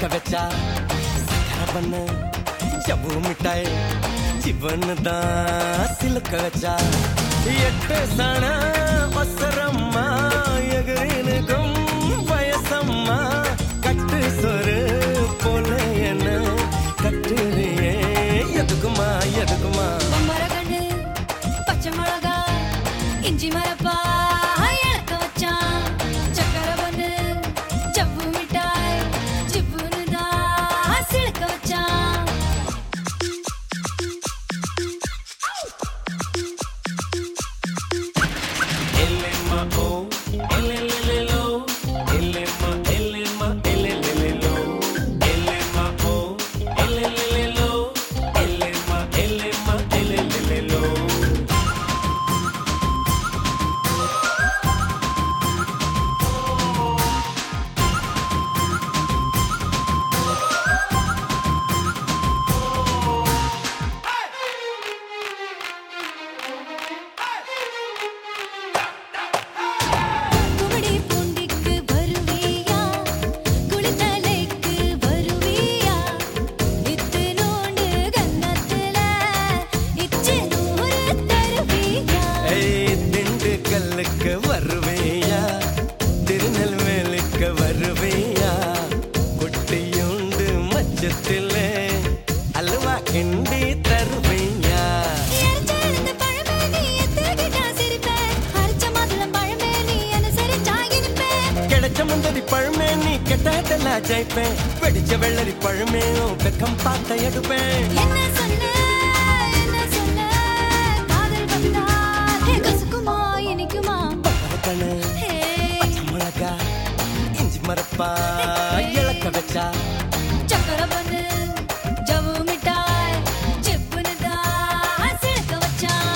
வச்சா சக்கரை பண்ணு ஜவ்வு மிட்டாய் ஜீவன் தான் சிலுக்க வச்சா எட்டு சன அவசரம்மா எகிரினுக்கும் வயசம்மா கட்டு சொரு போல என்ன கட்டுறியே எதுக்குமா எதுக்குமா மரகண்டு பச்சை மிளகா இஞ்சி மரப்பா இழக்க வச்சான் சக்கரை பண்ணு ஜவ்வு மிட்டாய் ஜிவ்வுன்னு தான் சிலுக்க வச்சான் வருவேயா திருநெல்வேலிக்கு வருவேயா குட்டியுண்டு மச்சத்திலே அல்வா கிண்டி தருவேயா கிடைச்ச முந்தரி பழமே நீ கெட்டாட்டெல்லாம் ஜெயிப்பேன் வெடிச்ச வெள்ளரி பழமே வெக்கம் பார்த்த எடுப்பேன் பச்சை இஞ்சி மரப்பா இழக்க வச்சா சக்கரை பண்ணு ஜவ்வு மிட்டாய் ஜிவ்வுன்னு தான் சிலுக்க வச்சான்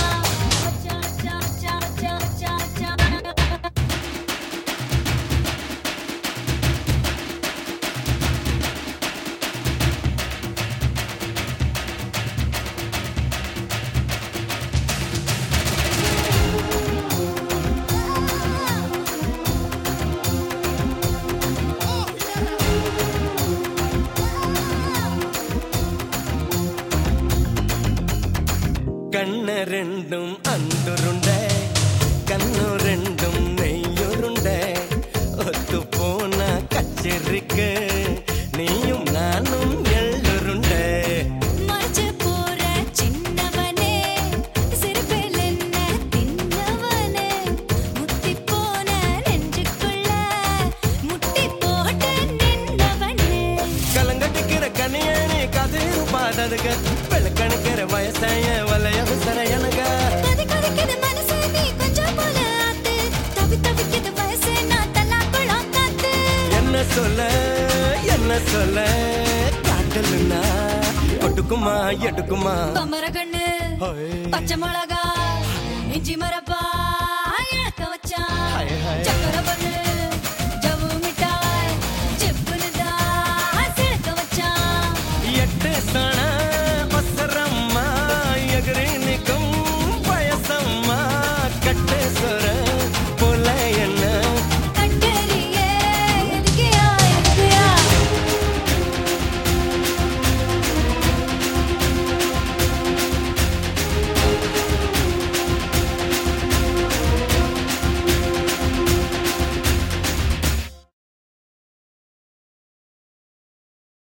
கண்ண ரெண்டும் அந்துருண்ட கண்ணு ரெண்டும் நெய்யுருண்ட ஒத்து போன கச்சேரிக்கு நீயும் நானும் எள்ளுருண்ட மறைச்சு போற சின்னவனே சிறுபில் என்ன தின்னவனே முத்தி போன நெஞ்சுக்குள்ள முட்டி போட்டு நின்னவனே கலங்கட்டிக்கிற கனியணி கதிரு பாடதுக வெளுக்கணுக்கிற வயசைய வலைய விசரையனுக கதிக்குது மனசு நீ கொஞ்சம் போல ஆத்து தவிக்குது வயசு நான் தல்லாக்குளம் காத்து என்ன சொல்ல காட்டலுன்னா ஒட்டுக்குமா எடுக்குமா மரகண்ணு பச்சை மிளகா இஞ்சி மரப்பா